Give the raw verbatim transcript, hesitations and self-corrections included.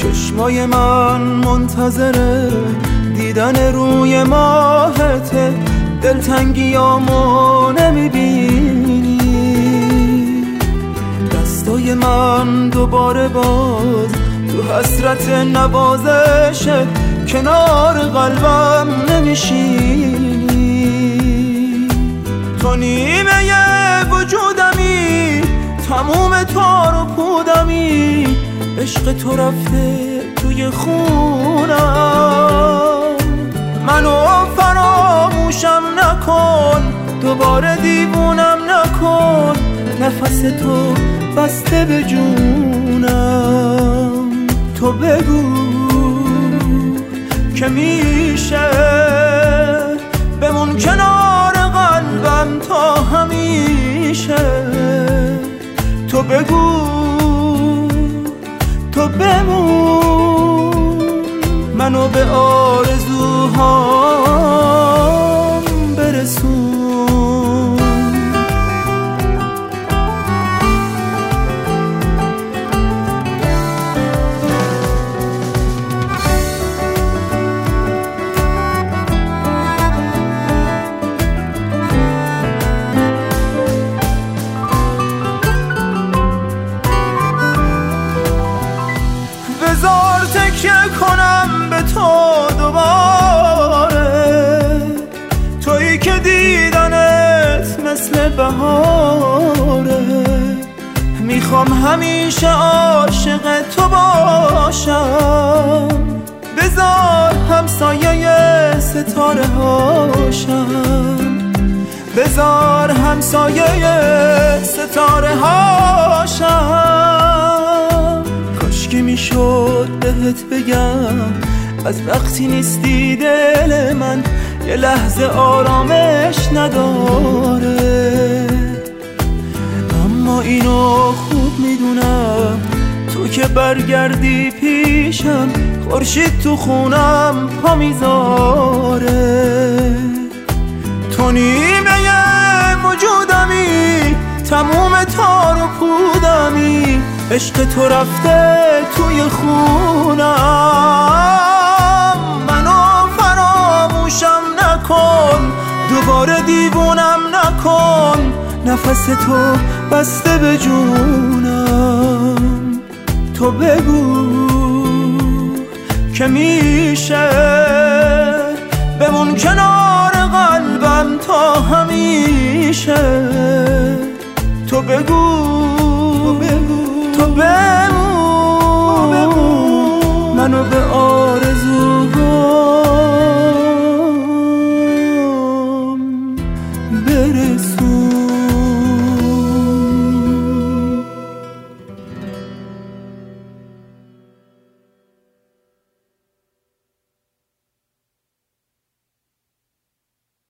چشمای من منتظره دیدن روی ماهته، دلتنگیامو نمیبینی. دستای من دوباره باز تو حسرت نوازشه، کنار قلبم نمیشینی. تو نیمه وجودمی، تموم تار و پودمی، عشق تو رفته توی خونم. منو فراموشم نکن، دوباره دیوونم نکن، نفس تو بسته به جونم. تو بگو که میشه بمون کنار قلبم تا همیشه. تو بگو، تو بمون، منو به آرزوهام برسون. بذار تکیه کنم به تو دوباره، تویی که دیدنت مثل بهاره. میخوام همیشه عاشق تو باشم، بذار همسایه ستاره هاشم، بذار همسایه ستاره هاشم. کاشکی میشد بهت بگم از وقتی نیستی دل من یه لحظه آرامش نداره. اما اینو خوب میدونم تو که برگردی پیشم، خورشید تو خونم پا میذاره. تو نیمه وجودمی، تموم تار و پودمی، عشق تو رفته توی خونم. منو فراموشم نکن، دوباره دیوونم نکن، نفس تو بسته به جونم. تو بگو که میشه بمون کنار قلبم تا همیشه. تو بگو، تو بگو، تو بگو